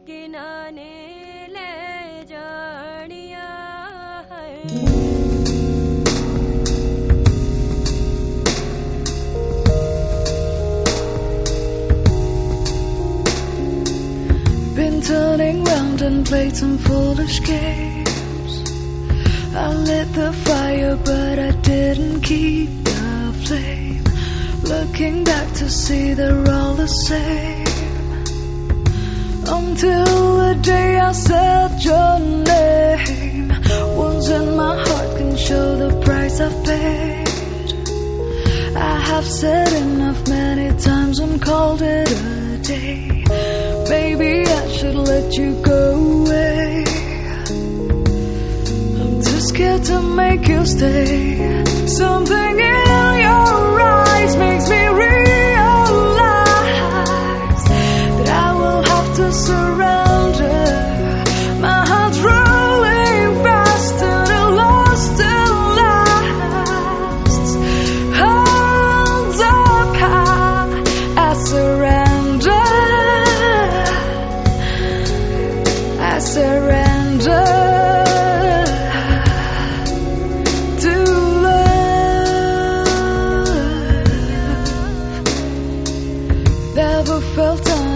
किनाने ले जानिया है। Been turning round and played some foolish games. I lit the fire but I didn't keep the flame. Looking back to see they're all the same. Until the day I said your name. Wounds in my heart can show the price I've paid. I have said enough many times and called it a day. Maybe I should let you go away. I'm too scared to make you stay. Something in your eyes makes me realize that I will have to surrender. My heart's rolling fast and it lost and lasts. Hold up high, I surrender. I surrender to love. Never felt